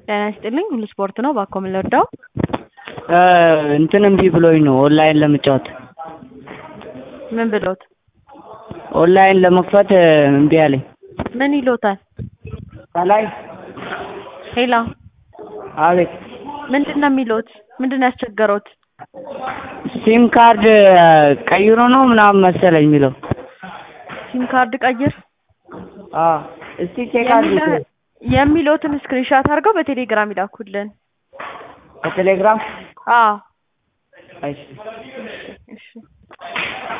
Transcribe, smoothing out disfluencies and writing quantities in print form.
ጤና ይስጥልኝ ሁሉ ስፖርት ነው ባኮ ምን ልርዳው? እንትን እምቢ ብሎኝ ነው ኦንላይን ለመጫወት። ምን ብሎት? ኦንላይን ለመክፈት እምቢ አለኝ። ምን ይሎታል? ከላይ ሄሎ አቤት። ምንድነው የሚሉት? ምንድነው ያስቸገሩት? ሲም ካርድ ቀይሮ ነው ምናምን መሰለኝ የሚለው። ሲም ካርድ ቀይር? እስቲ ቼክ አድርጉ። የሚሉትን ስክሪንሾት አድርገው በቴሌግራም ይላኩልን። በቴሌግራም? አዎ። እሺ። እሺ